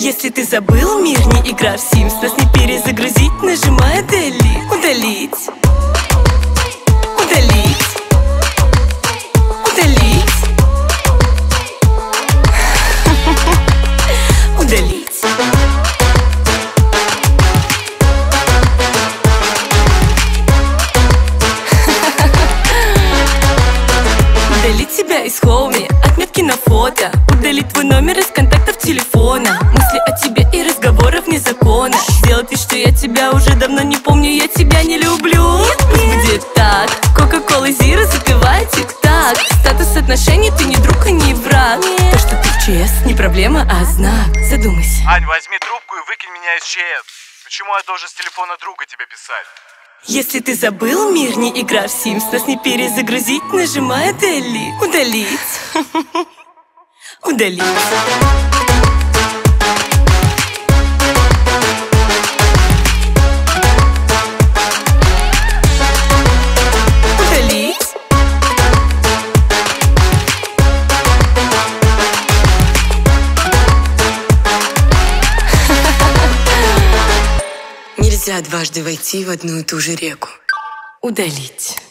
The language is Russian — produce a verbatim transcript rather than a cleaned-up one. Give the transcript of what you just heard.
Если ты забыл мир, не игра в Sims, нас не перезагрузить, нажимая Delete. Удалить. Удалить. Удалить. Удалить. Удалить себя из хоуми, отметки на фото. Удалить твой номер из контактов телефона. Мысли о тебе и разговоров вне закона. Сделать вид, что я тебя уже давно не помню. Я тебя не люблю. Пусть будет так. Кока-кола Зира запивает тик-так. Статус отношений, ты не друг и не враг. То, что ты в ЧС, не проблема, а знак. Задумайся. Ань, возьми трубку и выкинь меня из ЧС. Почему я должен с телефона друга тебе писать? Если ты забыл мир, не игра в Sims, нас не перезагрузить, нажимая Delete. Удалить. Удалить. Удалить. Нельзя дважды войти в одну и ту же реку. Удалить.